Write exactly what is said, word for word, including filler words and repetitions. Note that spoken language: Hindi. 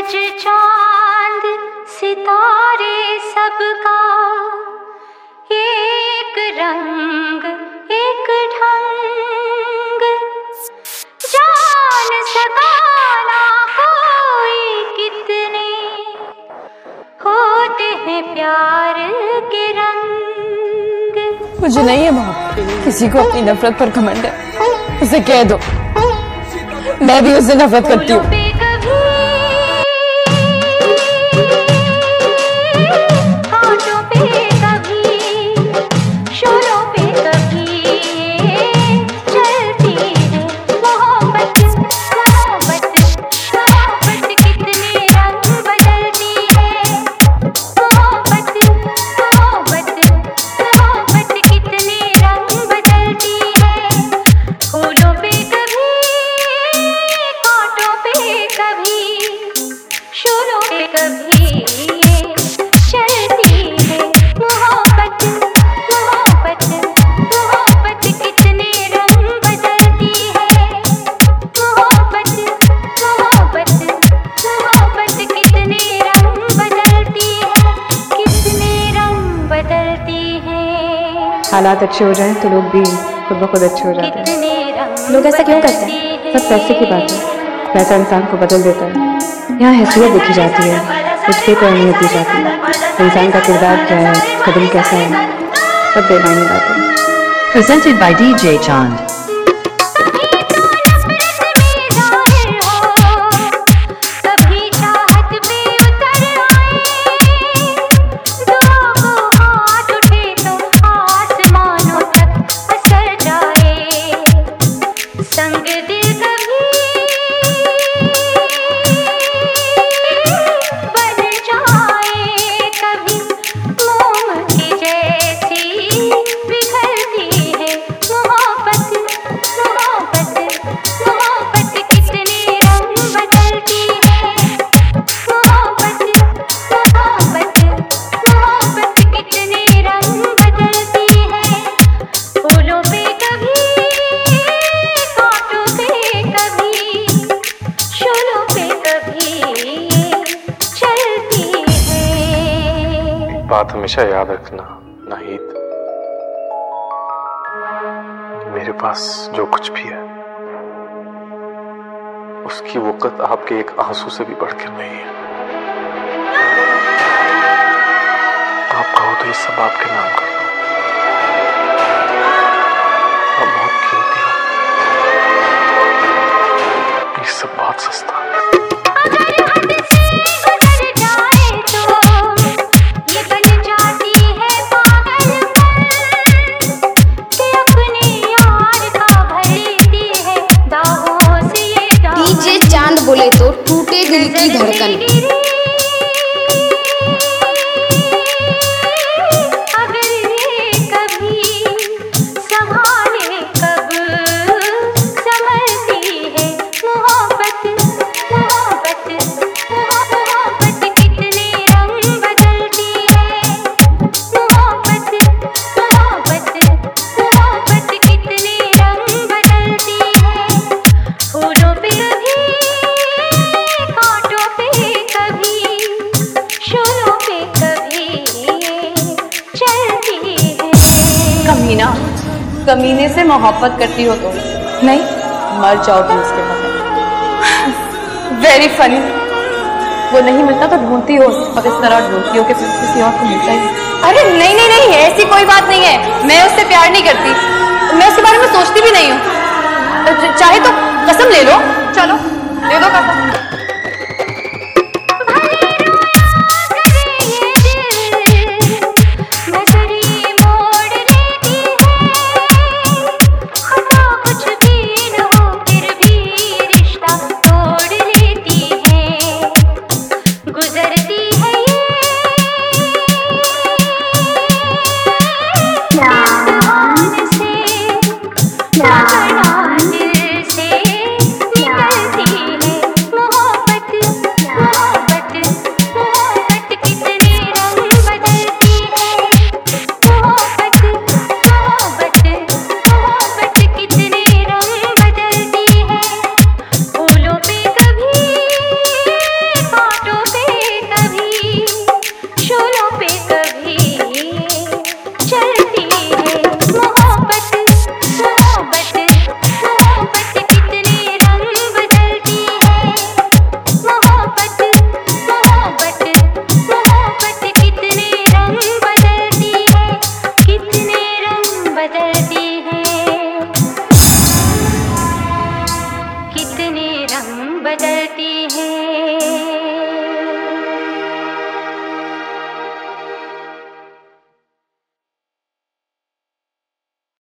सूरज चांद सितारे सबका एक रंग एक ढंग, जान सका ना कोई कितने होते हैं प्यार के रंग। मुझे नहीं है मोहब्बत, किसी को अपनी नफरत पर घमंड है, उसे कह दो मैं भी उससे नफरत करती हूँ। हालात अच्छे हो जाएं तो लोग भी खुद ब खुद अच्छे हो जाते हैं। लोग ऐसा क्यों करते हैं? सब पैसे की बात है, पैसा इंसान को बदल देता है। यहाँ हैसियत देखी जाती है, उसके को अहमियत दी जाती है। इंसान का किरदार क्या है, कदम कैसा है, सब बेमायने बातें हैं। Presented by D J Chand. बात हमेशा याद रखना नाहिद, मेरे पास जो कुछ भी है उसकी वक़्त आपके एक आंसू से भी बढ़कर नहीं है। आप कहो तो ये सब आपके नाम कर दो। आप बहुत कीमती हो, ये सब बहुत सस्ता है। बोले तो टूटे दिल की धड़कन। कमीना, कमीने से मोहब्बत करती हो तो नहीं, मर जाओ तुम उसके बगैर। Very funny. वो नहीं मिलता तो ढूंढती हो, और इस तरह ढूंढती हो कि फिर किसी और को मिलता ही। अरे नहीं नहीं नहीं, ऐसी कोई बात नहीं है। मैं उससे प्यार नहीं करती, मैं उसके बारे में सोचती भी नहीं हूँ। चाहे तो कसम ले लो, चलो ले दो कसम। से निकलती है बदल